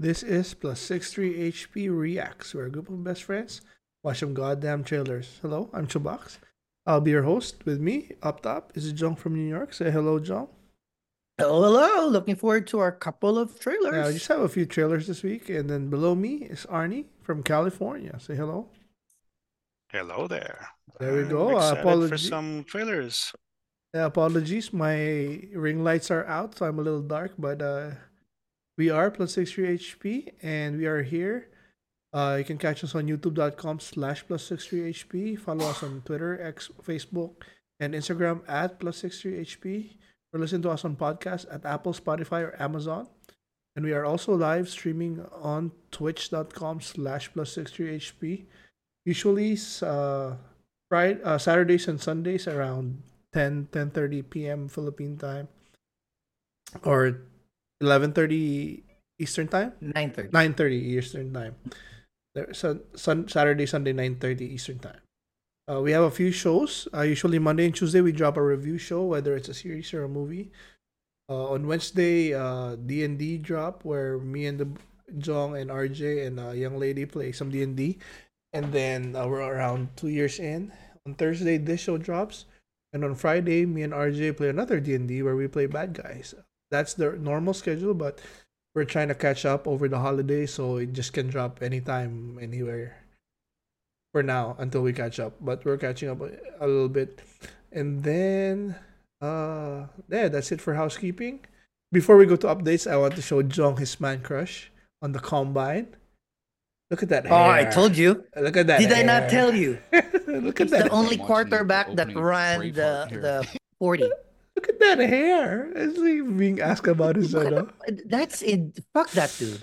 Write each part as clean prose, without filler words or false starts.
This is Plus 63 HP Reacts. We're a group of best friends. Watch some goddamn trailers. Hello, I'm Chubox. I'll be your host. With me, up top, is Jong from New York. Say hello, Jong. Hello. Looking forward to our couple of Yeah, I trailers. just have a few trailers this week. And then below me is Arnie from California. Say hello. Hello there. There we I'm go. excited for some trailers. Apologies. My ring lights are out, so I'm a little dark. But we are Plus 63 HP, and we are here. You can catch us on youtube.com/plus 63 HP. Follow us on Twitter, X, Facebook, and Instagram at plus 63 HP. Or listen to us on podcasts at Apple, Spotify, or Amazon. And we are also live streaming on twitch.com/plus 63 HP. Usually Saturdays and Sundays around 10:30 p.m. Philippine time. Or 11:30 Eastern time? 9:30. 9:30 Eastern time. Saturday, Sunday, 9:30 Eastern time. We have a few shows. Usually Monday and Tuesday we drop a review show, whether it's a series or a movie. On Wednesday, D&D drop where me and the Jong and RJ and a young lady play some D&D, and then we're around 2 years in. On Thursday, this show drops, and on Friday, me and RJ play another D&D where we play bad guys. That's the normal schedule, but we're trying to catch up over the holidays, so it just can drop anytime, anywhere. For now, until we catch up, but we're catching up a little bit, and then yeah, that's it for housekeeping. Before we go to updates, I want to show Jong his man crush on the combine. Look at that hair. Oh, I told you. Look at that. Did hair. I not tell you? Look at He's that. the only I'm watching quarterback the that opening of ran Braveheart here. the 40. Look at that hair. Is he being asked about his That's it. Fuck that dude.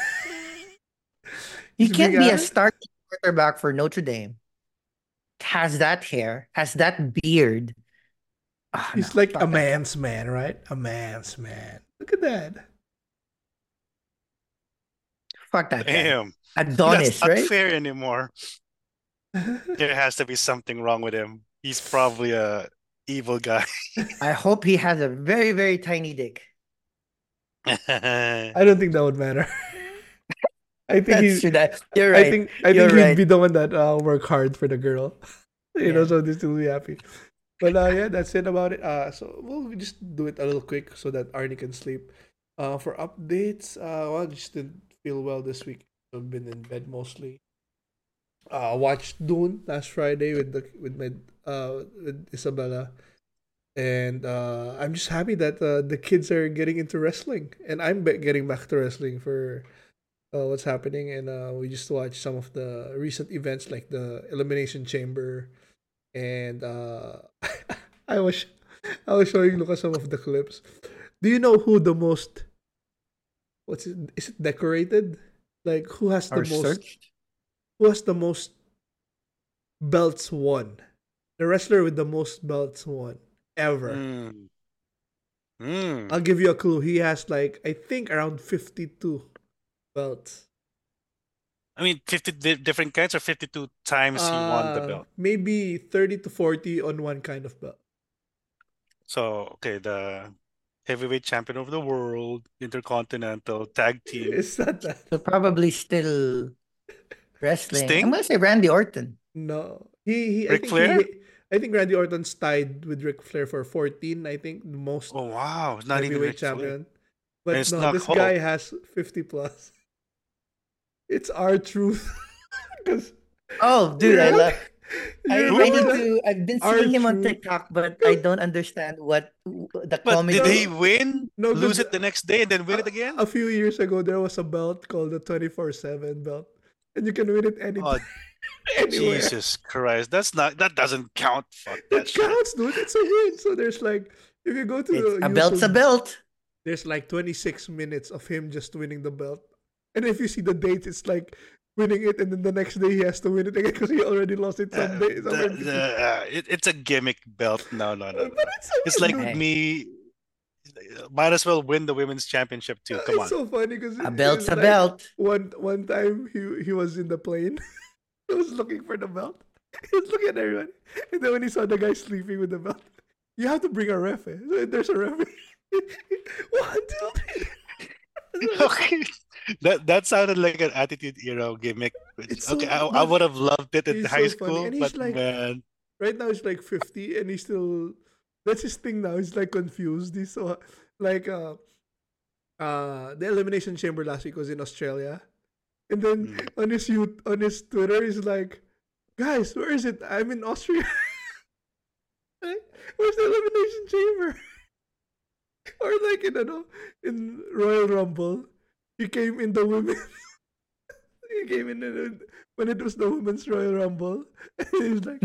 He's He can't being be a asked? starting quarterback for Notre Dame. Has that hair, has that beard. He's No, like fuck a that. man's man, right? A man's man. Look at that. Fuck that guy. Damn. Adonis, That's not right? fair anymore. There has to be something wrong with him. He's probably a evil guy. I hope he has a very, very tiny dick. I don't think that would matter. I think That's he's. true. You're right. I think You're he'd right. be the one that work hard for the girl. Yeah. So this will be happy. But yeah, that's it about it. So we'll just do it a little quick so that Arnie can sleep. For updates, well, I just didn't feel well this week. I've been in bed mostly. Watched Dune last Friday with Isabella, and I'm just happy that the kids are getting into wrestling, and I'm getting back to wrestling for what's happening. And we just watched some of the recent events like the Elimination Chamber, and I was I was showing Lucas some of the clips. Do you know who the most? What's it? Is it decorated? Like who has the Or most? searched. Who has the most belts won? The wrestler with the most belts won ever. I'll give you a clue. He has like I think around 52 belts. I mean, 50 different kinds or 52 times he won the belt. Maybe 30 to 40 on one kind of belt. So, okay, the heavyweight champion of the world, intercontinental, tag team. Is that? So probably still wrestling. Sting? I'm gonna say Randy Orton. No. He Ric Flair? I think Randy Orton's tied with Ric Flair for 14, I think, the most Oh, wow. It's not even heavyweight Ric Flair. champion. And But it's no, not this Hulk. guy has 50 plus. It's our truth. 'Cause Oh, dude, I you're- love. you're I need the- to. I've been Our seeing him on truth. TikTok, but I don't understand what the But comedy. did he win? No, Lose good- it the next day and then win it again? A few years ago, there was a belt called the 24/7 belt, and you can win it Oh, anytime, anywhere. Jesus Christ. That doesn't count. Fuck That that shit. counts, dude. It's a win. So there's like, if you go to It's a belt's a YouTube, belt. there's like 26 minutes of him just winning the belt, and if you see the dates, it's like winning it, and then the next day he has to win it again because he already lost it some day. It's a gimmick belt. No. But It's a like win, dude. me. Might as well win the women's championship too. Come It's on. so funny because A belt's a belt. One time he was in the plane. He was looking for the belt. He was looking at everyone, and then when he saw the guy sleeping with the belt, you have to bring a ref. So there's a ref. 1, 2, 3. Okay. That sounded like an Attitude Era gimmick. It's Okay, so, I but would have loved it in he's high so funny, school, and but he's like, man, right now he's like 50, and he's still. That's his thing now. He's like confused. He's so like the Elimination Chamber last week was in Australia, and then mm, on his Twitter he's like, guys, where is it? I'm in Austria. Where's the Elimination Chamber? Or like in Royal Rumble, he came in the women. He came in when it was the women's Royal Rumble, and he's like,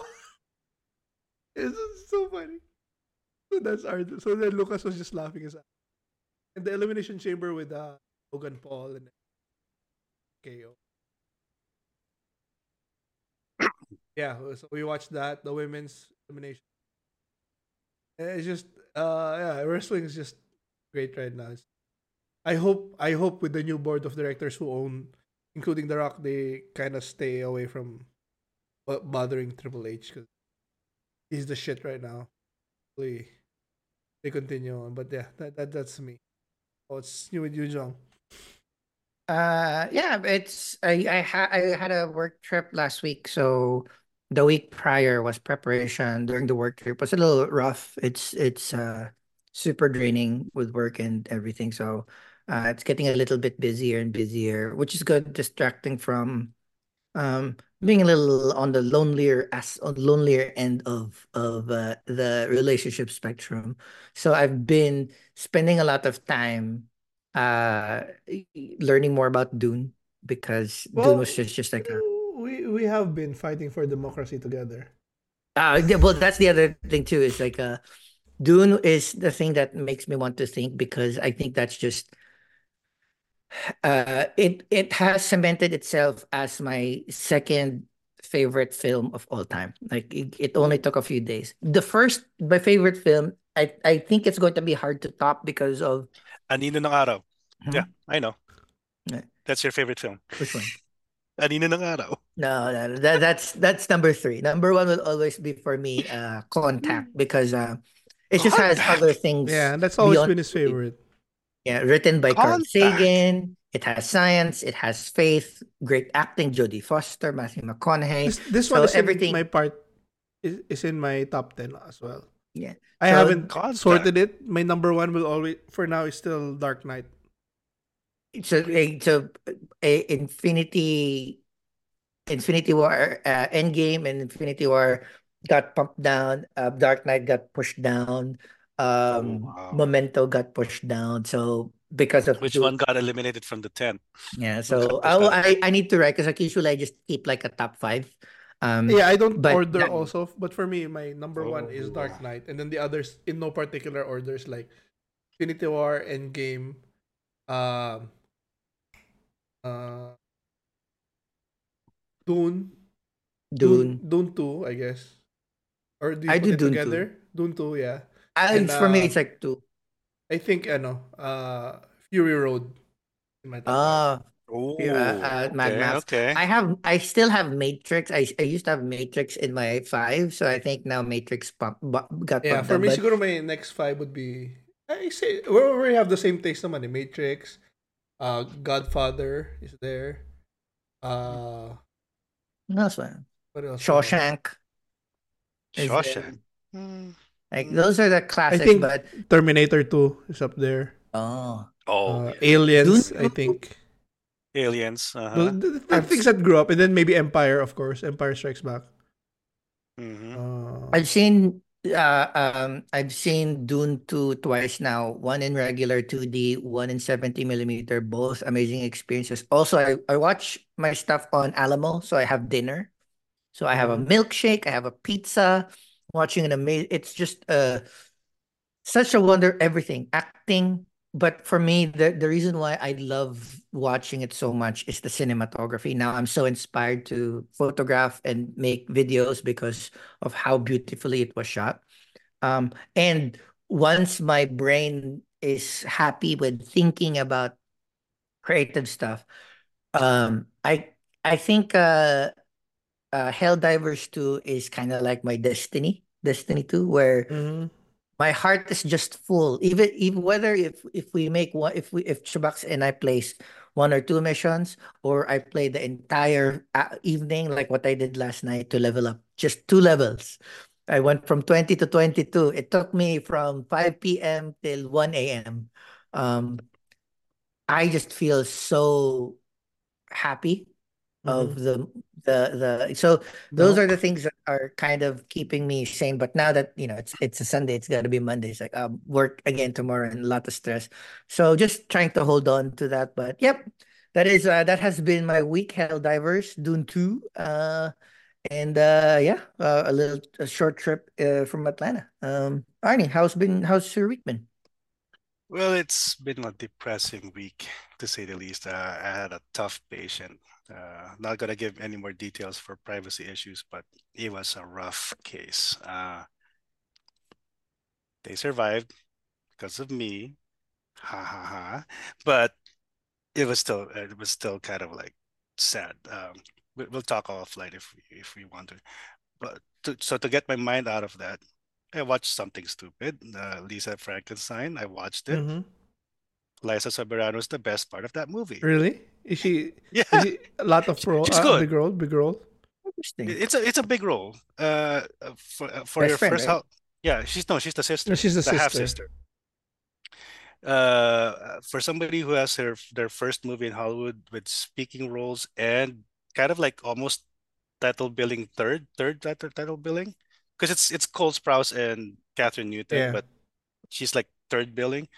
it's so funny. So that's our. So then Lucas was just laughing his ass. And the Elimination Chamber with Logan Paul and KO. Yeah, so we watched that, the women's elimination. It's just yeah, wrestling is just great right now. I hope with the new board of directors who own, including The Rock, they kind of stay away from bothering Triple H because he's the shit right now. They continue on, but yeah, that's me. Oh, it's you with you, John. Yeah, I had a work trip last week, so the week prior was preparation. During the work trip was a little rough. It's super draining with work and everything. So it's getting a little bit busier and busier, which is good, distracting from being a little on the lonelier end of the relationship spectrum. So I've been spending a lot of time learning more about Dune because Dune was Well, just like a we have been fighting for democracy together. yeah, well, that's the other thing too, is like Dune is the thing that makes me want to think, because I think that's just it has cemented itself as my second favorite film of all time. Like it only Ooh. took a few days. The first, my favorite film, I think it's going to be hard to top because of Anino ng Araw. Yeah, hmm? I know. Uh, That's your favorite film. Which one? Anino ng Araw. No, that's number three. Number one will always be for me, Contact, because it just has other Contact. things Yeah, that's always beyond been his movie. favorite. Yeah, written by Carl Contact. Sagan. It has science. It has faith. Great acting. Jodie Foster, Matthew McConaughey. This one So is in everything. my part is in my top 10 as well. Yeah. I So haven't Contact. sorted it. My number one will always for now is still Dark Knight. Infinity War, Endgame and Infinity War got pumped down. Dark Knight got pushed down. Oh, wow. Memento got pushed down. So because of Which one got eliminated from the 10? yeah, Who got so pushed down? I need to write, because like usually I just keep like a top five. Um, Yeah, I don't but order that also, but for me, my number one is Oh. Dark Knight, and then the others in no particular orders like Infinity War, Endgame, um, uh, Dune, Dune. Dune 2, I guess. Or do you I put do it Dune too. together? Dune 2, yeah. I And For me it's like two. I think Fury Road in my top 5. Ah, Oh, Mad okay, Max. okay. I still have Matrix. I used to have Matrix in my five, so I think now Matrix got Yeah, bumped for down. me But siguro my next 5 would be I say we have the same taste naman, eh. Matrix, Godfather is there. Uh no, one. what else would I? Shawshank is Shawshank. there. Mm, Like mm. those are the I classics. think But Terminator 2 is up there. oh, Oh, yeah. Dune Aliens, I 2. think. Aliens. Those Uh-huh. the I've things that grew up, and then maybe Empire, of course. Empire Strikes Back. Mm-hmm. Uh, I've seen I've seen Dune 2 twice now. One in regular 2D, one in 70 millimeter, both amazing experiences. Also, I watch my stuff on Alamo, so I have dinner. So I have a mhm. milkshake, I have a pizza, watching an amazing it's just such a wonder, everything. Acting. But for me, the reason why I love watching it so much is the cinematography. Now I'm so inspired to photograph and make videos because of how beautifully it was shot. And once my brain is happy with thinking about creative stuff, I think Helldivers 2 is kind of like my Destiny 2, where Mhm. my heart is just full. Even whether if we make one if Chubax and I place 1 or 2 missions, or I play the entire evening like what I did last night to level up just 2 levels. I went from 20 to 22. It took me from 5 p.m. till 1 a.m. Um, I just feel so happy of Mm-hmm. the so those are the Milk. things that are kind of keeping me sane. But now that it's a Sunday, it's got to be Monday. It's like work again tomorrow and a lot of stress. So just trying to hold on to that. But yep, that has been my week. Helldivers Dune 2, and yeah, a short trip from Atlanta. Arnie, how's your week been? Well, it's been a depressing week, to say the least. I had a tough patient. Not gonna give any more details for privacy issues, but it was a rough case. They survived because of me, ha ha ha. But it was still kind of like sad. We'll talk offline if we want to. But to get my mind out of that, I watched something stupid. Lisa Frankenstein. I watched it. Mm-hmm. Liza Soberano is the best part of that movie. Really? Is she? Is Yeah, she a lot of role? she's A good. big role. Big role. Interesting. It's a big role. For Best your friend, first right? how. Yeah, she's the No, sister, she's the the half sister. sister. For somebody who has their first movie in Hollywood with speaking roles and kind of like almost title billing third title billing, because it's Cole Sprouse and Catherine Newton, Yeah. but she's like third billing.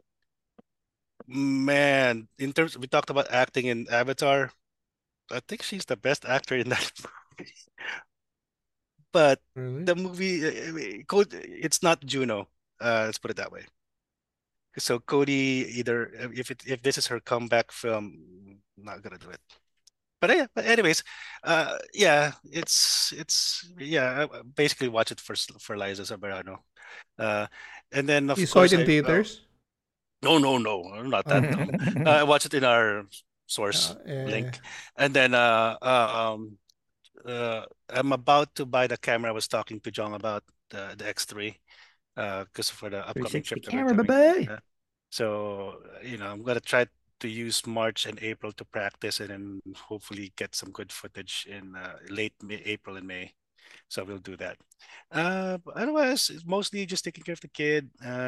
Man, in terms we talked about acting in Avatar, I think she's the best actor in that movie. But Really? the movie, it's not Juno. Let's put it that way. So Cody, either if this is her comeback film, not gonna do it. But yeah, but anyways, yeah, it's yeah. I basically watch it for Liza Soberano, uh, and then You of saw it course in I theaters? no, not that dumb. I watched it in our source Yeah. link, and then I'm about to buy the camera. I was talking to John about the X3 because for the upcoming 360 trip that we're camera, coming. bye-bye. So, I'm gonna try to use March and April to practice and then hopefully get some good footage in late April and May. So we'll do that. But otherwise, it's mostly just taking care of the kid.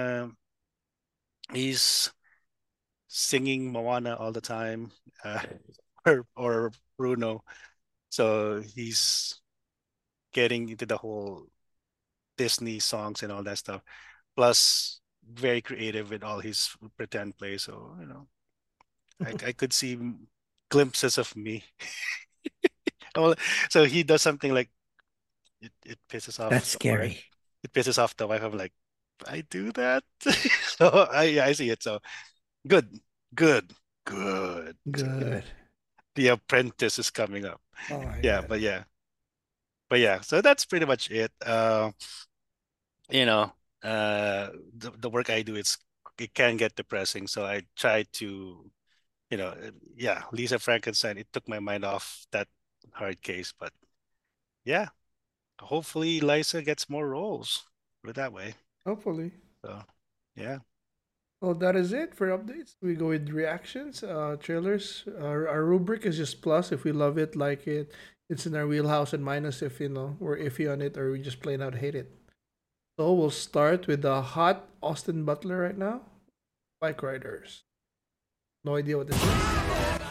He's singing Moana all the time, or Bruno. So he's getting into the whole Disney songs and all that stuff. Plus, very creative with all his pretend play. So, I could see glimpses of me. Oh, so he does something like it pisses That's off or scary. it pisses off the wife. I'm like, I do that. So I see it. So good, good, good. Good. The Apprentice is coming up. Oh my Yeah, god. but yeah. So that's pretty much it. You know, the work I do, it can get depressing. So I try to, yeah, Lisa Frankenstein. It took my mind off that hard case, but yeah, hopefully Lisa gets more roles. Put it that way. Hopefully. So yeah. Well, that is it for updates. We go with reactions, trailers. Our rubric is just plus if we love it, like it, it's in our wheelhouse, and minus if we're iffy on it or we just plain out hate it. So we'll start with the hot Austin Butler right now. Bike riders. No idea what this is.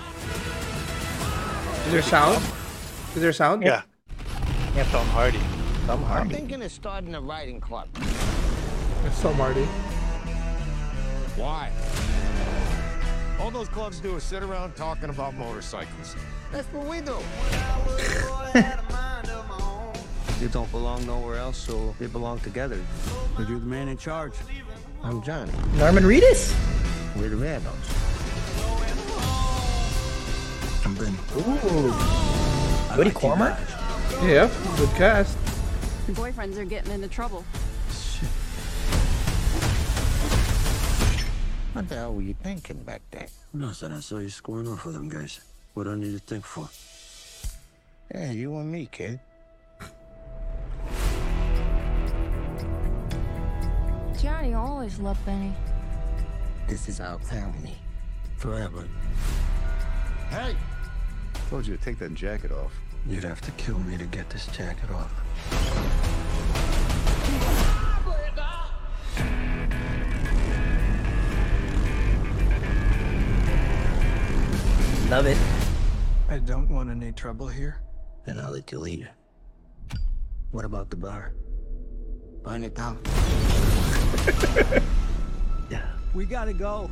Is there Big sound? Tom. Is there sound? Yeah, Yep. Yep. Tom Hardy. Tom I'm Hardy. thinking of starting a riding club. It's so Marty. Why? All those clubs do is sit around talking about motorcycles. That's what we do. You don't belong nowhere else, so they belong together. But you're the man in charge. I'm Johnny. Norman Reedus. We're the Randos. I'm Ben. Ooh. Woody Cormer. Yeah, good cast. Your boyfriends are getting into trouble. What the hell were you thinking back there? Nothing. I saw you squaring off with them guys. What do I need to think for? Yeah, you and me, kid. Johnny always loved Benny. This is our family. Forever. Hey! Told you to take that jacket off. You'd have to kill me to get this jacket off. Love it. I don't want any trouble here. Then I'll let you leave. What about the bar? Burn it down. Yeah. We gotta go.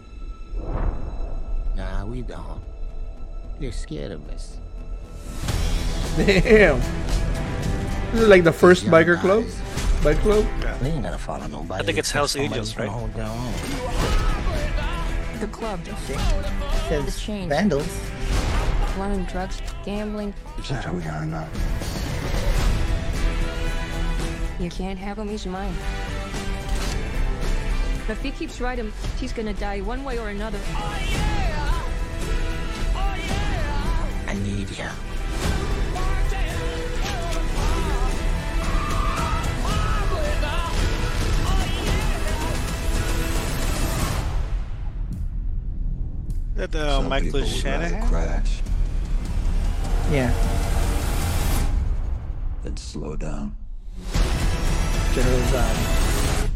Nah, we don't. You're scared of us. Damn. This is like the first Young biker club. guys. Bike club. We ain't gonna follow nobody. I think it's except Hell's somebody Angels, who's gonna right? hold their own. The club. Says Change. vandals. Running drugs, gambling. Is that who we are now? You can't have him, he's mine. If he keeps riding, he's gonna die one way or another. I need you. That Some Michael people would rather Shanahan. crash Yeah. than slow down. General Zod.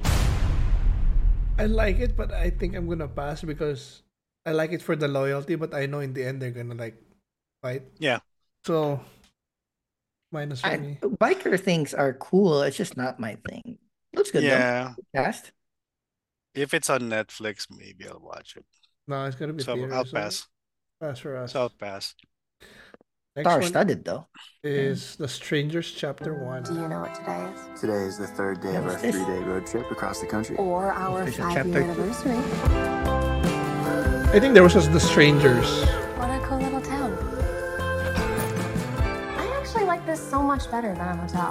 I like it, but I think I'm gonna pass because I like it for the loyalty, but I know in the end they're gonna like fight. Yeah. So minus for me. Biker things are cool. It's just not my thing. Looks good Yeah. though. Cast. If it's on Netflix, maybe I'll watch it. No, it's gonna be So theater, I'll so pass. pass for us. So I'll pass. Next Star one studded though. is The Strangers Chapter 1. Do you know what today is? Today is the third day of our What's this? 3-day road trip across the country. Or our Official 5-year chapter. anniversary. I think there was just The Strangers. What a cool little town. I actually like this so much better than a hotel.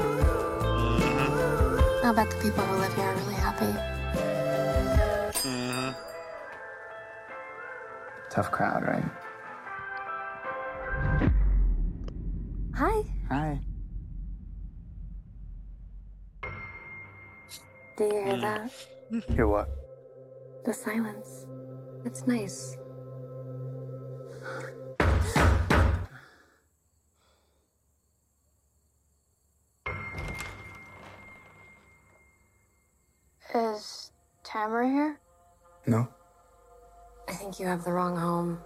Mm-hmm. I'll bet the people who live here are really happy. Mm-hmm. Tough crowd, right? Hi. Hi. Do you hear that? Hear what? The silence. It's nice. Is Tamara here? No. I think you have the wrong home.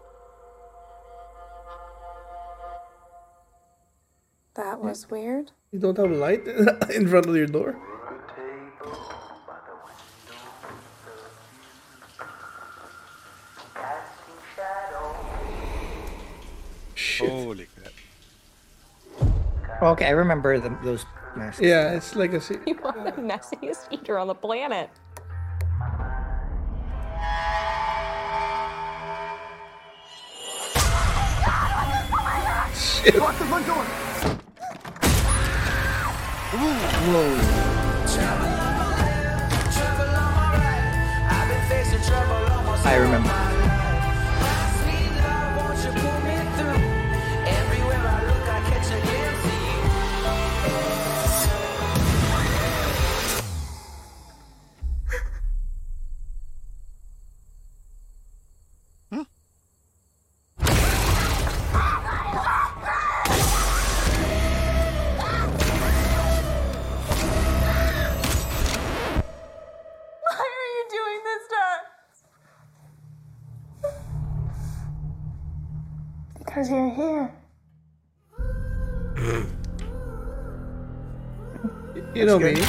That was weird. You don't have light in front of your door? Shit. Holy crap. Okay, I remember those masks. Yeah, it's like a. You are the messiest eater on the planet. Shit. Lock the front door! I remember. Why are you doing this to us? Because you're here. You know me.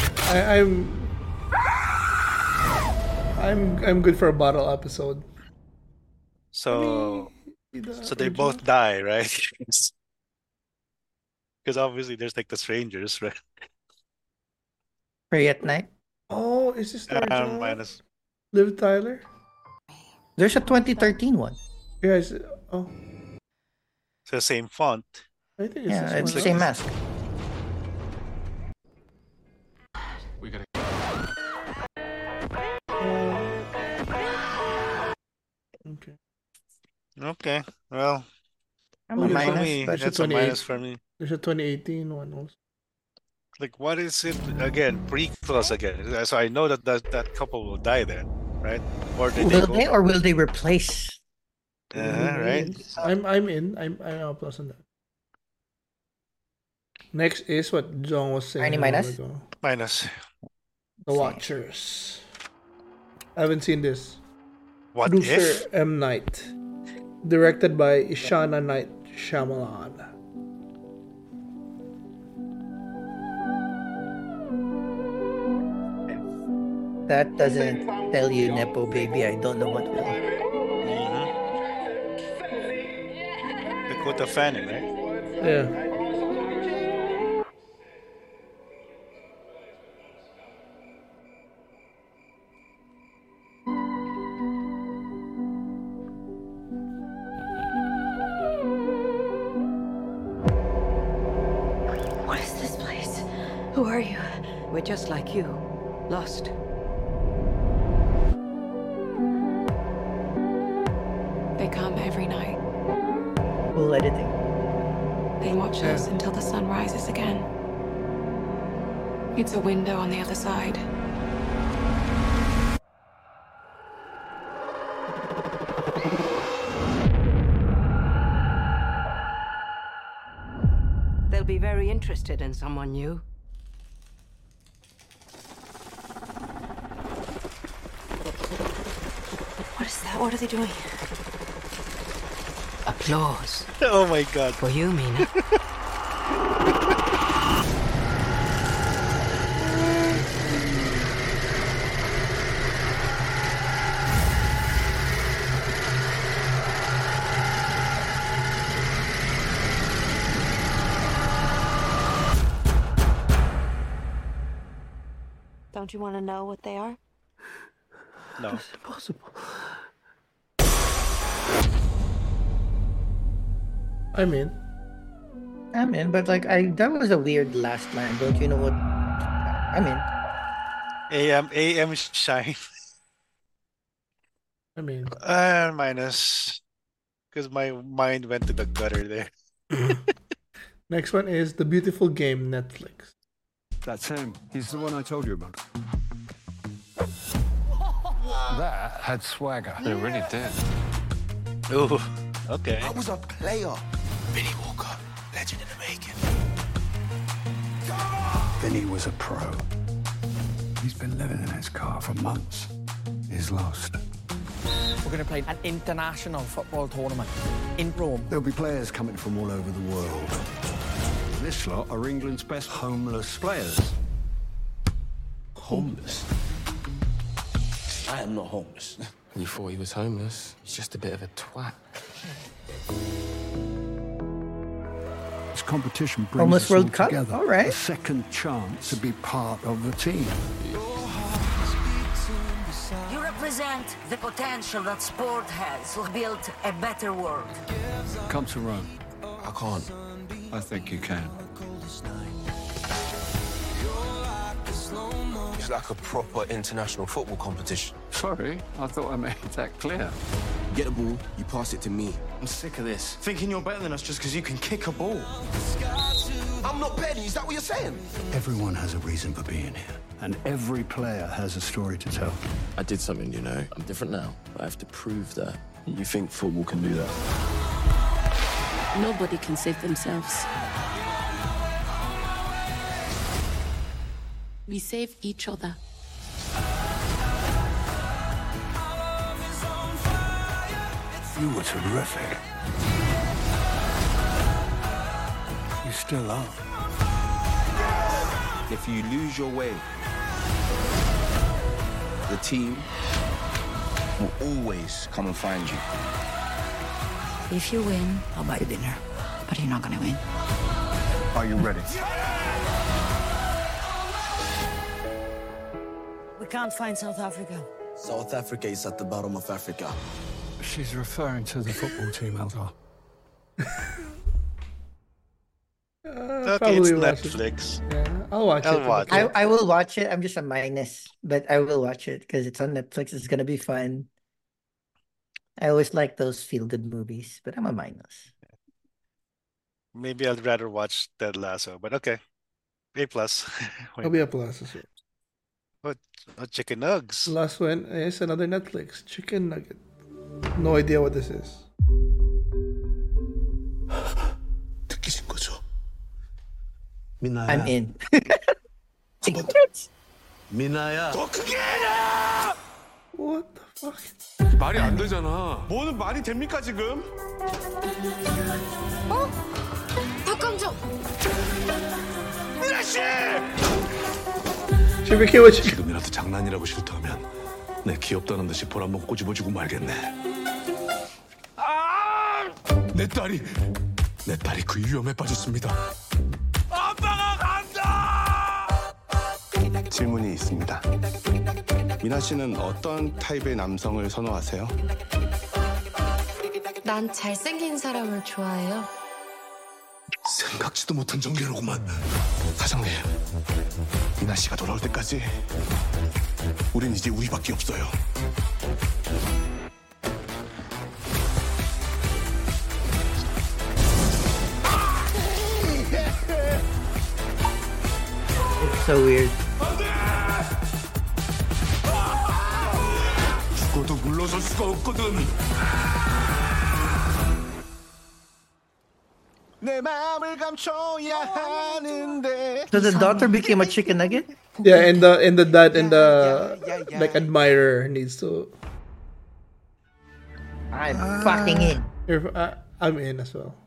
I'm good for a bottle episode. So so they both die, right? Because obviously there's like the strangers, right? Pray at night. Oh, is this the original? Minus. Liv Tyler? There's a 2013 one. Yeah, oh, It's the same font. I think it's Yeah, this it's one. the same mask. We gotta. Okay. Okay, well, I'm Oh, a yeah, for minus, me, but That's a that's a 28. minus for me. There's a 2018 one also. Like, what is it again? Prequels again. So I know that couple will die then, right? Or did Will go they back? or will they replace? Right. I'm in. I'm a plus on that. Next is what John was saying Any a while minus? ago. Minus. The Watchers. I haven't seen this. What Producer if? M. Night. Directed by Ishana Night Shyamalan. That doesn't tell you Nepo baby. I don't know what will. Dakota Fanning, right? Yeah. What is this place? Who are you? We're just like you. Lost. They come every night. Full editing. They watch us until the sun rises again. It's a window on the other side. They'll be very interested in someone new. What is that? What are they doing? Applause. Oh my god. For you, Mina. Don't you want to know what they are? No. It's impossible. I'm in. But like that was a weird last line. Don't you know what? I'm in. AM shine. I mean, Minus, because my mind went to the gutter there. next one is The Beautiful Game, Netflix. That's him. He's the one I told you about. That had swagger. It really did. Ooh, okay. I was a player. Vinnie Walker, legend in the making. Vinny was a pro. He's been living in his car for months. He's lost. We're going to play an international football tournament in Rome. There'll be players coming from all over the world. This lot are England's best homeless players. Homeless? I am not homeless. You thought he was homeless? He's just a bit of a twat. This competition brings Homeless us all World Cup? together. All right. A second chance to be part of the team. You represent the potential that sport has to build a better world. Come to Rome. I can't. I think you can. It's like a proper international football competition. Sorry, I thought I made that clear. Get the ball, you pass it to me. I'm sick of this. Thinking you're better than us just because you can kick a ball. I'm not betting, is that what you're saying? Everyone has a reason for being here, and every player has a story to tell. I did something, you know. I'm different now, but I have to prove that. You think football can do that? Nobody can save themselves. We save each other. You were terrific. You still are. If you lose your way, the team will always come and find you. If you win, I'll buy you dinner. But you're not gonna win. Are you ready? We can't find South Africa. South Africa is at the bottom of Africa. She's referring to the football team, Eldar. Okay, it's Netflix. Yeah, I'll watch it. I will watch it. I'm just a minus, but I will watch it because it's on Netflix. It's gonna be fun. I always like those feel-good movies, but I'm a minus. Maybe I'd rather watch Ted Lasso, but okay. A plus. Why I'll be a not? plus as well. What chicken nugs? Last one is another Netflix chicken nugget. No idea what this is. 느끼신 거죠? I'm in. 미나야. 더 크게 해라! What the fuck? 말이 안 되잖아. 뭐는 말이 됩니까 지금? 닭강정. 미나 씨! 지금이라도 장난이라고 싫다면 내 귀엽다는 듯이 볼 한번 꼬집어주고 말겠네. 내 딸이 그 위험에 빠졌습니다. 아빠가 간다! 질문이 있습니다. 미나 씨는 어떤 타입의 남성을 선호하세요? 난 잘생긴 사람을 좋아해요. 생각지도 못한 전개로구만. 사장님, 미나 씨가 돌아올 때까지 우린 이제 우리밖에 없어요. It's so weird. 죽어도 물러설 수가 없거든. 내 마음을 감춰야 하는데. So the daughter became a chicken nugget? Yeah, and the dad and the like admirer needs to. I'm fucking in. I'm in as well.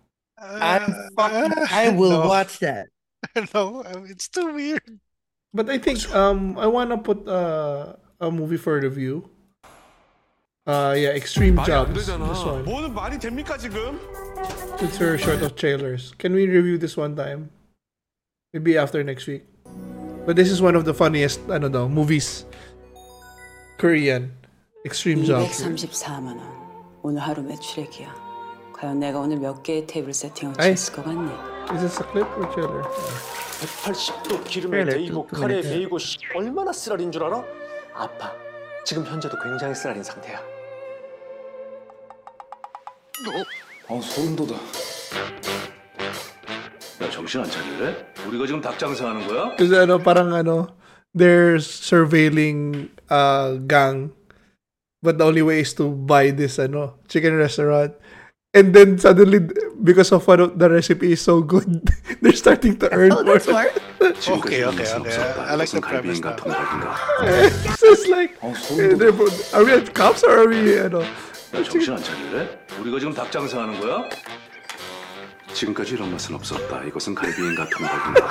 I will watch that. No, it's too weird. But I think I wanna put a movie for review. Yeah, Extreme 말이 안 Jobs. This 되잖아. one. 뭐는 말이 됩니까 지금? Since we're short of trailers, can we review this one time? Maybe after next week. But this is one of the funniest, I don't know, movies. Korean. Extreme Jobs. 234만 원. 오늘 하루 매출액이야. 과연 내가 오늘 몇 개의 테이블 세팅할 수 아이. 있을 것 같니? Is this a clip or trailer? 180도 기름에 데이고 카레에 데이고 얼마나 쓰라린 줄 알아? 아파. 지금 현재도 굉장히 쓰라린 상태야. 소름 돋아. 야, 정신 안 차릴래? 우리가 지금 닭 장사하는 거야? Because parang they're surveilling gang, but the only way is to buy this chicken restaurant, and then suddenly because of the recipe is so good, they're starting to earn more. Okay. I like the premise now. It's just like, are we at cops or are we? 야, 정신 안 차릴래? 우리가 지금 닭 장사하는 거야? 지금까지 이런 맛은 없었다. 이것은 갈비인 같은 거구나.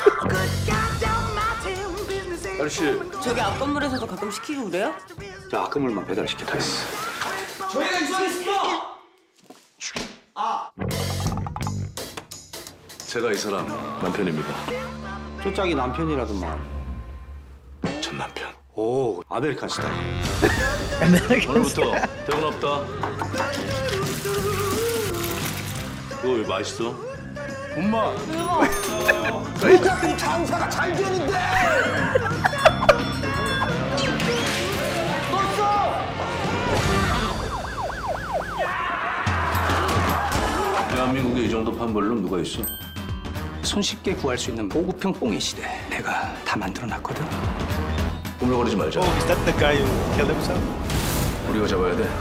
아저씨, 저기 앞 건물에서도 가끔 시키고 그래요? 자, 아까물만 배달시켜 있어. 저희가 이사했습니다. 제가 이 사람 남편입니다. 초짝이 남편이라더만. 전 남편. 오, 아메리칸 스타일. 오늘부터 대본 없다. 이거 왜 맛있어? 엄마. 여자들이 장사가 잘 되는데. 대한민국에 이 정도 판벌로 누가 있어? 손쉽게 구할 수 있는 보급형 뽕의 시대. 내가 다 만들어놨거든. 꾸물거리지 말자. Is that the guy who killed himself? 우리가 잡아야 돼.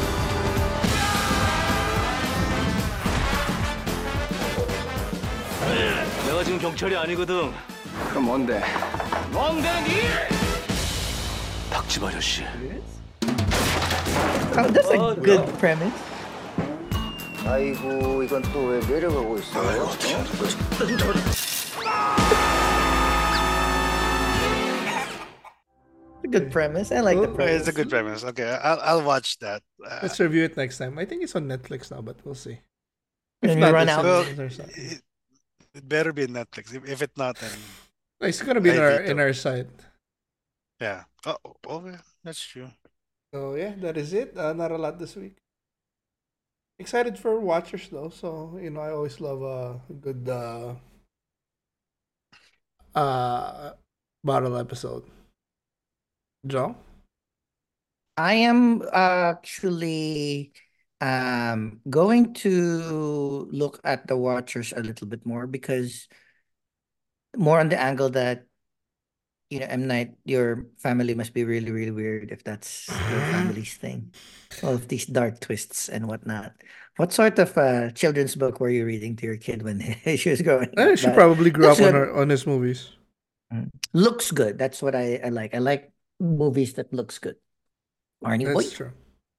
내가 지금 경찰이 아니거든. 그럼 뭔데? 멍댕이! 닭집 아저씨. Oh, that's a good premise. 아이고, 이건 또 왜 내려가고 있어? A good premise. I like the premise. It's a good premise. Okay, I'll watch that. Let's review it next time. I think it's on Netflix now, but we'll see. When we run out. It better be Netflix. If it's not, then It's gonna be in our site. yeah. Yeah, that's true. So yeah, that is it. Not a lot this week. Excited for Watchers though. So I always love a good bottle episode. John? I am actually going to look at the Watchers a little bit more because more on the angle that M. Night, your family must be really, really weird if that's your family's thing. All of these dark twists and whatnot. What sort of children's book were you reading to your kid when she was growing up? She probably grew up looks on his movies. Looks good. That's what I like. I like movies that looks good. Arnie boy. That's true.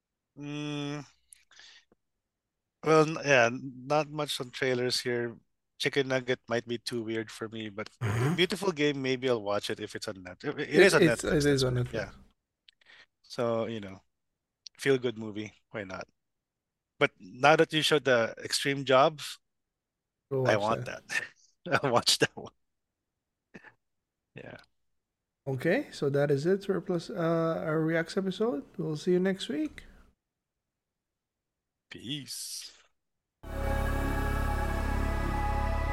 Well, yeah, not much on trailers here. Chicken Nugget might be too weird for me, but Beautiful Game, maybe I'll watch it if it's on Netflix. It is on Netflix. It is on Netflix. Yeah. So, feel good movie. Why not? But now that you showed the Extreme Jobs, I want that. I'll watch that one. Yeah. Okay, so that is it for our Reacts episode. We'll see you next week. Peace.